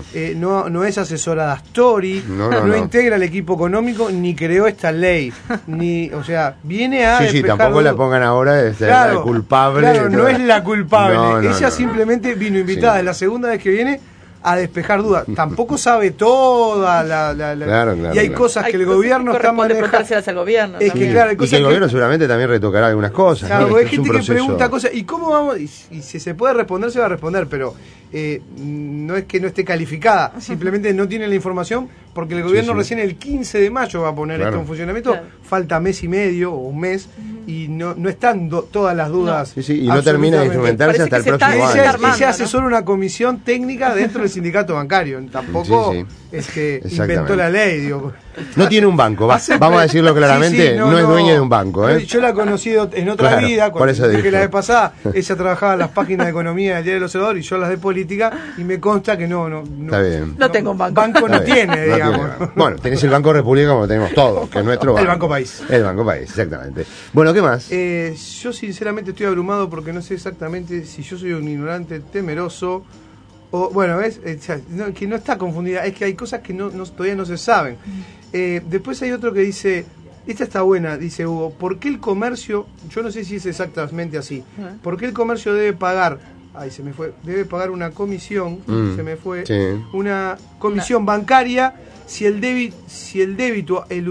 no es asesora de Astori, no integra el equipo económico, ni creó esta ley, o sea, viene a despejar tampoco la pongan ahora la culpable. Claro, no es la culpable. Ella simplemente vino invitada, es la segunda vez que viene a despejar dudas. Tampoco sabe toda Claro, y hay cosas que el gobierno está manejando. Al gobierno. Es que, claro, hay y cosas que el gobierno seguramente también retocará algunas cosas. Claro, ¿no? hay Es gente un que proceso. pregunta cosas, ¿y cómo vamos? Y si se puede responder, se va a responder, pero no es que no esté calificada, simplemente no tiene la información, porque el gobierno recién el 15 de mayo va a poner esto en funcionamiento, falta mes y medio o un mes, y no están todas las dudas. Y no termina de instrumentarse hasta el próximo año. Y se hace solo una comisión técnica dentro del sindicato bancario, tampoco es que inventó la ley, digo. No tiene un banco, vamos a decirlo claramente, no es dueño de un banco. Yo la he conocido en otra vida, cuando dije la vez pasada, ella trabajaba en las páginas de economía del Diario del Observador y yo las de política, y me consta que Está bien. No tengo un banco. Banco no tiene, digamos. Bueno, tenés el Banco República como tenemos todos, que es nuestro banco. El Banco País. El Banco País, exactamente. Bueno, ¿qué más? Yo sinceramente estoy abrumado porque no sé exactamente si yo soy un ignorante temeroso o, bueno, ¿ves? Que no está confundida, es que hay cosas que todavía no se saben. Después hay otro que dice, esta está buena, dice Hugo, ¿por qué el comercio, yo no sé si es exactamente así, ¿por qué el comercio debe pagar, se me fue, debe pagar una comisión, una comisión bancaria si el débito el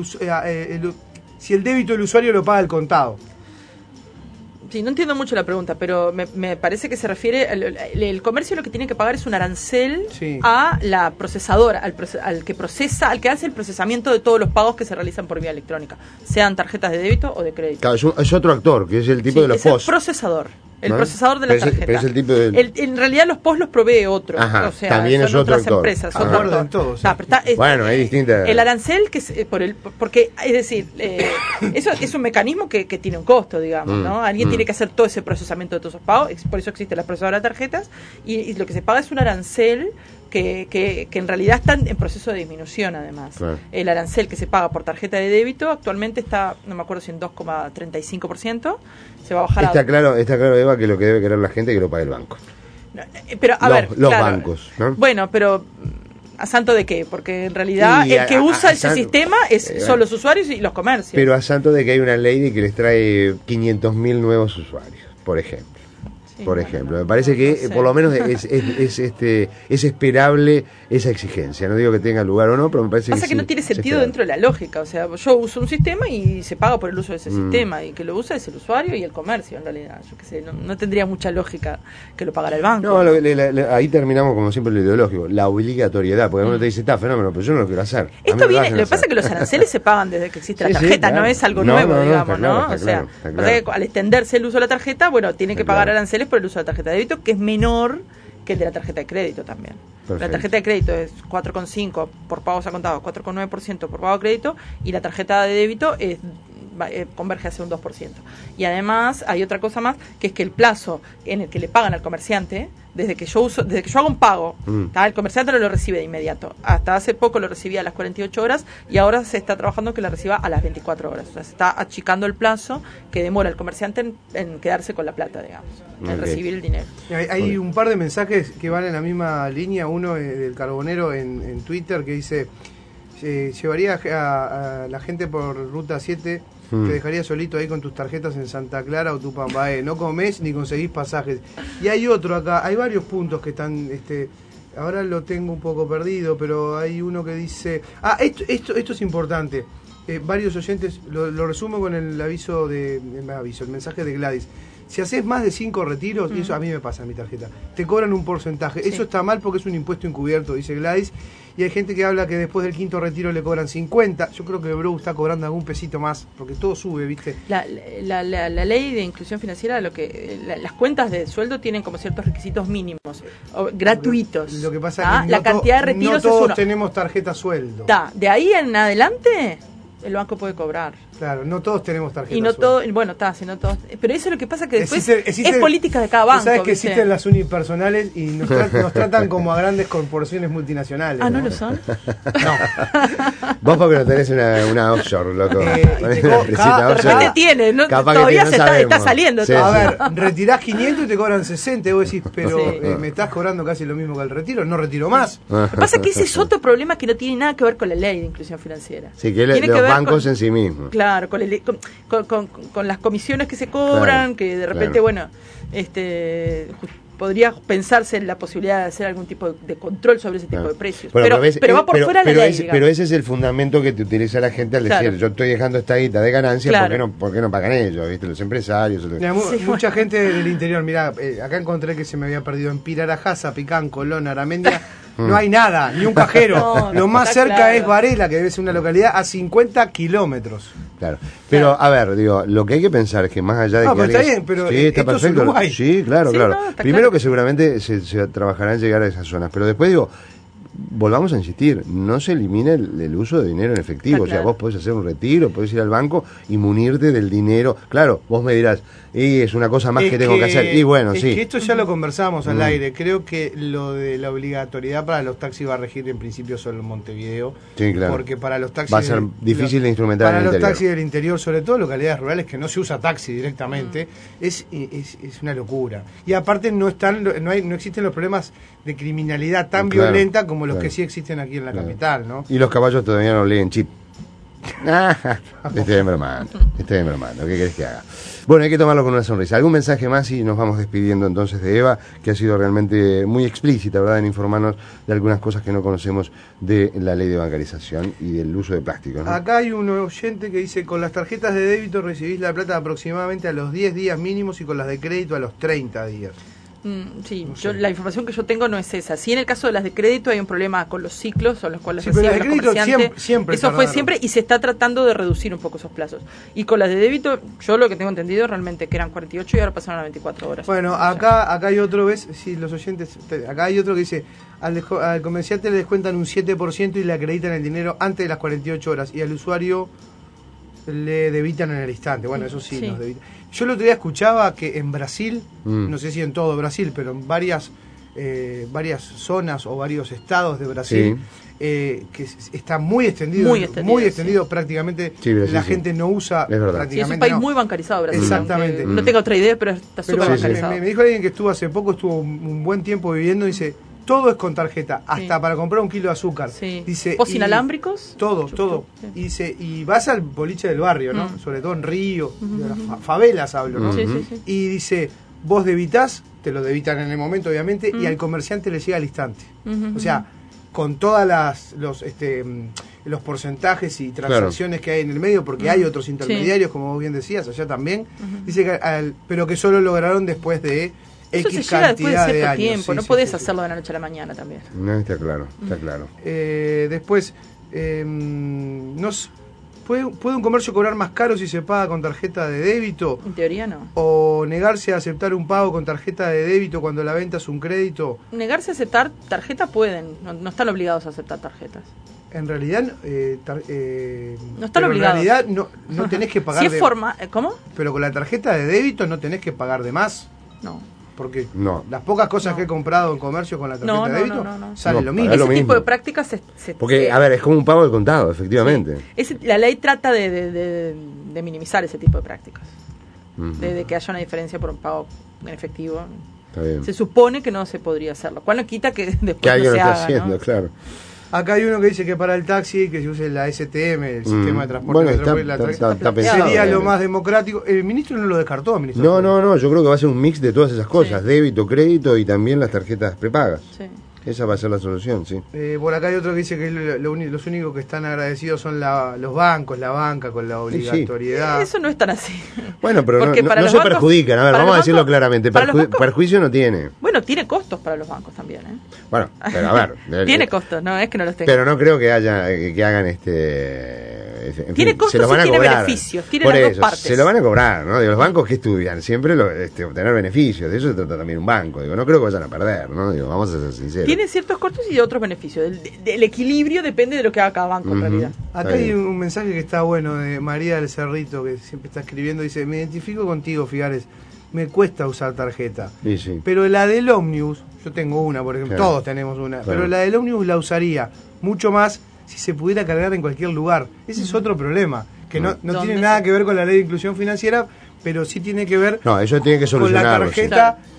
usuario lo paga al contado? Sí, no entiendo mucho la pregunta, pero me parece que se refiere el comercio lo que tiene que pagar es un arancel a la procesadora, al que hace el procesamiento de todos los pagos que se realizan por vía electrónica, sean tarjetas de débito o de crédito. Claro, es otro actor, que es el tipo de los POS. El procesador. El procesador de la tarjeta. Pero es el tipo de... en realidad los POS los provee otro. Ajá, o sea, también son es otro otras actor. empresas. Otro actor. Todos, bueno, hay distintas... El arancel, que es porque, es decir, eso es un mecanismo que tiene un costo, digamos, ¿no? Alguien tiene que hacer todo ese procesamiento de todos esos pagos, por eso existe la procesadora de tarjetas, y lo que se paga es un arancel que en realidad está en proceso de disminución, además. Claro. El arancel que se paga por tarjeta de débito actualmente está, no me acuerdo si en 2,35%, se va a bajar Está claro, Eva, que lo que debe querer la gente es que lo pague el banco. No, pero, los bancos, ¿no? Bueno, pero ¿a santo de qué? Porque en realidad el que usa ese sistema son los usuarios y los comercios. Pero a santo de que hay una ley de que les trae 500.000 nuevos usuarios, por ejemplo. Me parece que por lo menos es esperable esa exigencia. No digo que tenga lugar o no, pero me parece que no tiene sentido dentro de la lógica. O sea, yo uso un sistema y se paga por el uso de ese sistema, y que lo usa es el usuario y el comercio, en realidad. Yo qué sé, no tendría mucha lógica que lo pagara el banco. No, ahí terminamos como siempre lo ideológico, la obligatoriedad, porque uno te dice, está fenómeno, pero yo no lo quiero hacer. Esto viene, lo que pasa es que los aranceles se pagan desde que existe la tarjeta, claro. No es algo nuevo, digamos, ¿no? O sea, al extenderse el uso de la tarjeta, bueno, tiene que pagar aranceles por el uso de la tarjeta de débito, que es menor que el de la tarjeta de crédito también. Perfecto. La tarjeta de crédito es 4,5 por pagos a contado, 4,9% por pago a crédito, y la tarjeta de débito converge hacia un 2%. Y además hay otra cosa más, que es que el plazo en el que le pagan al comerciante, desde que yo hago un pago, el comerciante no lo recibe de inmediato. Hasta hace poco lo recibía a las 48 horas y ahora se está trabajando que la reciba a las 24 horas. O sea, se está achicando el plazo que demora el comerciante en quedarse con la plata, digamos, en recibir el dinero. Hay un par de mensajes que van en la misma línea. Uno del Carbonero en Twitter que dice: llevaría a la gente por Ruta 7, te dejaría solito ahí con tus tarjetas en Santa Clara o Tupambaé, no comés ni conseguís pasajes. Y hay otro acá, hay varios puntos que están, ahora lo tengo un poco perdido, pero hay uno que dice, esto es importante, varios oyentes, lo resumo con el el mensaje de Gladys. Si haces más de 5 retiros, y eso a mí me pasa en mi tarjeta, te cobran un porcentaje. Sí. Eso está mal porque es un impuesto encubierto, dice Gladys. Y hay gente que habla que después del 5.º retiro le cobran 50. Yo creo que el Bro está cobrando algún pesito más, porque todo sube, ¿viste? La ley de inclusión financiera, las cuentas de sueldo tienen como ciertos requisitos mínimos, gratuitos. Lo que pasa es que la cantidad de retiros no todos es uno. Tenemos tarjeta sueldo. De ahí en adelante el banco puede cobrar. Claro, no todos tenemos tarjeta. Y no todos, bueno, si no todos. Pero eso es lo que pasa, que después es política de cada banco. Sabes que existen las unipersonales y nos tratan como a grandes corporaciones multinacionales. ¿No lo son? No. Vos porque no tenés una offshore, loco. Capaz tiene, todavía está saliendo. Sí, todo. A ver, retirás 500 y te cobran 60. Y vos decís, pero me estás cobrando casi lo mismo que el retiro, no retiro más. Lo que pasa es que ese es otro problema que no tiene nada que ver con la ley de inclusión financiera. Sí, que los bancos en sí mismos. Claro, con las comisiones que se cobran, claro, que de repente, bueno, podría pensarse en la posibilidad de hacer algún tipo de control sobre ese tipo de precios. Bueno, pero va por fuera de la ley. Pero ese es el fundamento que te utiliza la gente al decir, yo estoy dejando esta guita de ganancia, ¿por qué no pagan ellos? ¿Viste? Los empresarios. Mucha gente del interior, mirá, acá encontré que se me había perdido en Pirarajá, Picán, Colón, Aramendia. No hay nada, ni un cajero. Lo más cerca es Varela, que debe ser una localidad a 50 kilómetros. Claro. Pero, a ver, digo, lo que hay que pensar es que más allá de que... pero está bien, pero sí, está esto perfecto. Es Uruguay. Sí, claro. No, Primero que seguramente se trabajará en llegar a esas zonas, pero después digo, volvamos a insistir, no se elimina el uso de dinero en efectivo. O sea, vos podés hacer un retiro, podés ir al banco y munirte del dinero. Claro, vos me dirás, es una cosa más que tengo que hacer. Y bueno, sí. Que esto ya lo conversábamos al aire. Creo que lo de la obligatoriedad para los taxis va a regir en principio solo en Montevideo. Sí, claro. Porque para los taxis... Va a ser difícil de instrumentar en el interior. Para los taxis del interior, sobre todo localidades rurales que no se usa taxi directamente, es una locura. Y aparte no existen los problemas de criminalidad tan violenta como los que sí existen aquí en la capital, ¿no? Y los caballos todavía no leen chip. Estoy bromando. ¿Qué querés que haga? Bueno, hay que tomarlo con una sonrisa. ¿Algún mensaje más? Y nos vamos despidiendo entonces de Eva, que ha sido realmente muy explícita, ¿verdad?, en informarnos de algunas cosas que no conocemos de la ley de bancarización y del uso de plástico, ¿no? Acá hay un oyente que dice, con las tarjetas de débito recibís la plata aproximadamente a los 10 días mínimos y con las de crédito a los 30 días. Sí, no sé. La información que yo tengo no es esa. Sí, en el caso de las de crédito hay un problema con los ciclos, son los cuales reciben los comerciantes. Siempre eso fue siempre y se está tratando de reducir un poco esos plazos. Y con las de débito, yo lo que tengo entendido realmente que eran 48 y ahora pasaron a 24 horas. Bueno, acá hay otro, ¿ves? Sí, los oyentes, acá hay otro que dice, al comerciante le descuentan un 7% y le acreditan el dinero antes de las 48 horas y al usuario le debitan en el instante. Bueno, eso sí. Nos debitan. Yo el otro día escuchaba que en Brasil, no sé si en todo Brasil, pero en varias zonas o varios estados de Brasil, que está muy extendido prácticamente, la gente no usa prácticamente. Sí, es un país muy bancarizado, Brasil. Exactamente. No tengo otra idea, pero está súper bancarizado. Me dijo alguien que estuvo un buen tiempo viviendo, dice, todo es con tarjeta, hasta para comprar un kilo de azúcar. Sí. Dice, ¿Pos inalámbricos? Todo. Sí. Y dice, y vas al boliche del barrio, ¿no? Sobre todo en Río, de las favelas hablo, ¿no? Sí. Y dice, vos debitás, te lo debitan en el momento, obviamente, y al comerciante le llega al instante. O sea, con todas los porcentajes y transacciones que hay en el medio, porque hay otros intermediarios, como vos bien decías, allá también, dice que pero que solo lograron después de eso X se llega después de cierto años. tiempo, no podés hacerlo de la noche a la mañana también. No, está claro. Después, ¿puede un comercio cobrar más caro si se paga con tarjeta de débito? En teoría no. ¿O negarse a aceptar un pago con tarjeta de débito cuando la venta es un crédito? Negarse a aceptar tarjeta pueden, no están obligados a aceptar tarjetas. En realidad, no están obligados. En realidad no tenés que pagar si es forma, ¿cómo? Pero con la tarjeta de débito no tenés que pagar de más. No. Porque las pocas cosas que he comprado en comercio con la tarjeta de débito sale lo mismo. Ese tipo de prácticas porque, a ver, es como un pago de contado, efectivamente. Sí. La ley trata de minimizar ese tipo de prácticas. De que haya una diferencia por un pago en efectivo. Está bien. Se supone que no se podría hacerlo. Cual no quita que después que alguien no se lo está haga, haciendo, ¿no? Claro. Acá hay uno que dice que para el taxi que se use la STM, el sistema de transporte está pensado, sería lo más democrático. El ministro no lo descartó, ministro. No, yo creo que va a ser un mix de todas esas cosas, débito, crédito y también las tarjetas prepagas. Sí. Esa va a ser la solución, sí. Por acá hay otro que dice que los únicos que están agradecidos son los bancos, la banca con la obligatoriedad. Eso no es tan así. Bueno, pero no se bancos, perjudican. A ver, vamos a decirlo claramente. Perjuicio no tiene. Bueno, tiene costos para los bancos también, ¿eh? Bueno, pero a ver. Tiene costos, no es que no los tenga. Pero no creo que hagan tiene costos se los van a y tiene cobrar. Beneficios, tiene por las eso, dos partes. Se lo van a cobrar, ¿no? Digo, los bancos que estudian siempre obtener beneficios, de eso se trata también un banco. Digo, no creo que vayan a perder, ¿no? Digo, vamos a ser sinceros. Tiene ciertos costos y otros beneficios. El equilibrio depende de lo que haga cada banco en realidad. Acá hay un mensaje que está bueno de María del Cerrito, que siempre está escribiendo, dice, me identifico contigo, Figares, me cuesta usar tarjeta. Sí. Pero la del ómnibus, yo tengo una, por ejemplo, todos tenemos una, pero la del ómnibus la usaría mucho más si se pudiera cargar en cualquier lugar. Ese es otro problema, que no tiene nada que ver con la ley de inclusión financiera, pero sí tiene que ver eso tiene que con la tarjeta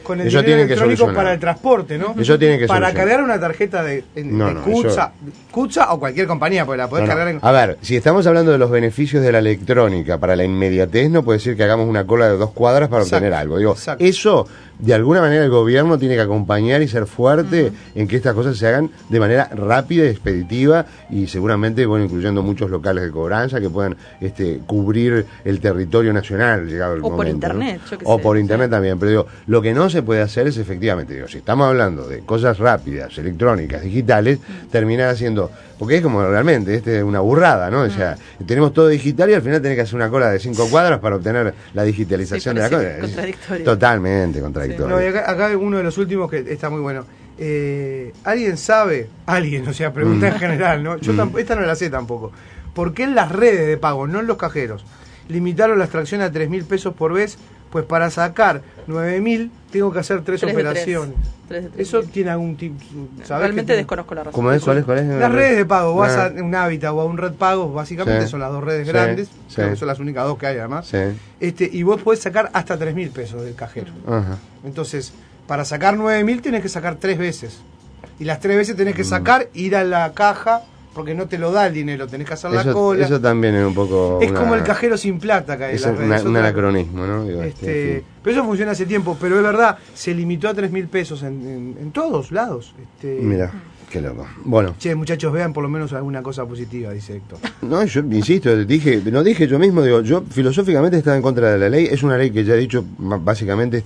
con el eso dinero tienen que electrónico solucionar. para el transporte, ¿no? Eso tienen que para solucionar. cargar una tarjeta de Kutza o cualquier compañía, porque la podés cargar en... A ver, si estamos hablando de los beneficios de la electrónica para la inmediatez, no puede decir que hagamos una cola de 2 cuadras para obtener algo. Digo, eso, de alguna manera, el gobierno tiene que acompañar y ser fuerte en que estas cosas se hagan de manera rápida y expeditiva y seguramente, bueno, incluyendo muchos locales de cobranza que puedan cubrir el territorio nacional, llegado el momento. O por internet, ¿no? yo qué O sé, por internet también, pero digo, lo que no se puede hacer es efectivamente, digo, si estamos hablando de cosas rápidas, electrónicas, digitales, terminar haciendo, porque es como realmente, una burrada, ¿no? O sea, tenemos todo digital y al final tenés que hacer una cola de 5 cuadras para obtener la digitalización de la cosa. Contradictorio. Totalmente contradictorio. No, y acá uno de los últimos que está muy bueno. ¿Alguien sabe? Alguien, o sea, pregunta en general, ¿no? Yo esta no la sé tampoco. ¿Por qué en las redes de pago, no en los cajeros, limitaron la extracción a 3.000 pesos por vez? Pues para sacar 9.000 tengo que hacer 3 operaciones. 3 de 3. ¿Eso tiene algún tipo? Realmente desconozco la razón. ¿Cómo es? ¿Cuál es? Las redes de pago, vas a un Habitat o a un Red Pago, básicamente son las dos redes grandes, sí. creo que son las únicas dos que hay además. Sí. Y vos podés sacar hasta 3.000 pesos del cajero. Ajá. Entonces, para sacar 9.000 tenés que sacar 3 veces. Y las 3 veces tenés que sacar, ir a la caja, porque no te lo da el dinero, tenés que hacer la cola. Eso también es un poco... Es como el cajero sin plata que hay en las redes. Un anacronismo, ¿no? Digo, pero eso funciona hace tiempo, pero es verdad, se limitó a 3.000 pesos en todos lados. Mira, qué loco. Bueno. Che, muchachos, vean por lo menos alguna cosa positiva, dice Héctor. No, yo insisto, no dije yo mismo, digo, yo filosóficamente estaba en contra de la ley, es una ley que ya he dicho, básicamente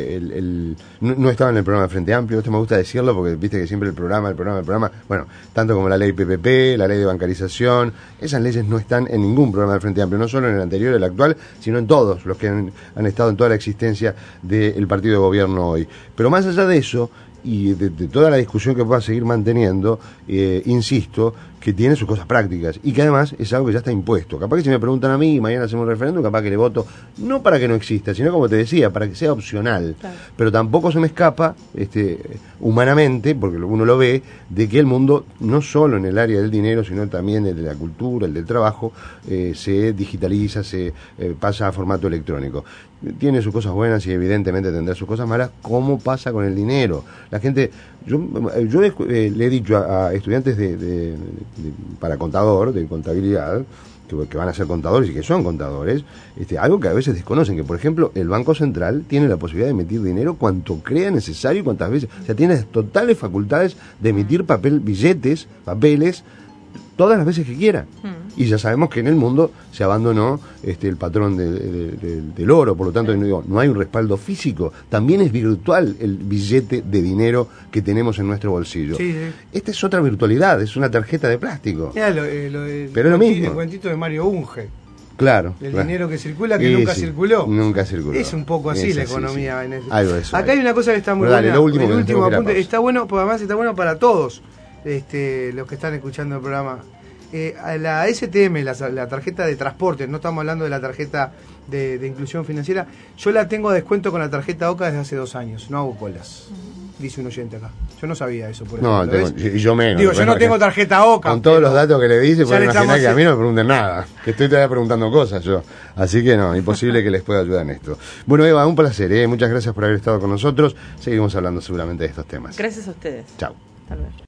no estaba en el programa de Frente Amplio, esto me gusta decirlo porque viste que siempre el programa, bueno, tanto como la ley PPP, la ley de bancarización, esas leyes no están en ningún programa del Frente Amplio, no solo en el anterior, el actual, sino en todos los que han estado en toda la existencia del partido de gobierno hoy. Pero más allá de eso, y de toda la discusión que va a seguir manteniendo, insisto, que tiene sus cosas prácticas y que además es algo que ya está impuesto. Capaz que si me preguntan a mí y mañana hacemos un referéndum, capaz que le voto, no para que no exista, sino como te decía, para que sea opcional. Claro. Pero tampoco se me escapa, humanamente, porque uno lo ve, de que el mundo, no solo en el área del dinero, sino también el de la cultura, el del trabajo, se digitaliza, se pasa a formato electrónico. Tiene sus cosas buenas y evidentemente tendrá sus cosas malas, como pasa con el dinero. La gente, yo le he dicho a estudiantes para contador, de contabilidad, que van a ser contadores y que son contadores, algo que a veces desconocen, que por ejemplo el Banco Central tiene la posibilidad de emitir dinero cuanto crea necesario y cuantas veces, o sea, tiene totales facultades de emitir papeles, todas las veces que quiera. Y ya sabemos que en el mundo se abandonó el patrón del oro, por lo tanto no hay un respaldo físico, también es virtual el billete de dinero que tenemos en nuestro bolsillo. Sí. Esta es otra virtualidad, es una tarjeta de plástico. Pero es lo mismo. El cuentito de Mario Unge. Claro. El dinero que circula, que nunca circuló. Nunca circuló. Es un poco así la economía. Sí. Algo de eso. Acá hay una cosa que está muy buena. El último apunte está bueno, porque además está bueno para todos los que están escuchando el programa. La STM, la tarjeta de transporte, no estamos hablando de la tarjeta de inclusión financiera, yo la tengo a descuento con la tarjeta OCA desde hace 2 años, no hago colas. Dice un oyente acá. Yo no sabía eso, por ejemplo. No, yo menos. Digo, yo no tengo tarjeta OCA. Con todos los datos que le dice, pueden imaginar que a mí no me pregunten nada. Que estoy todavía preguntando cosas yo. Así que no, imposible que les pueda ayudar en esto. Bueno, Eva, un placer, Muchas gracias por haber estado con nosotros. Seguimos hablando seguramente de estos temas. Gracias a ustedes. Chao. Hasta luego.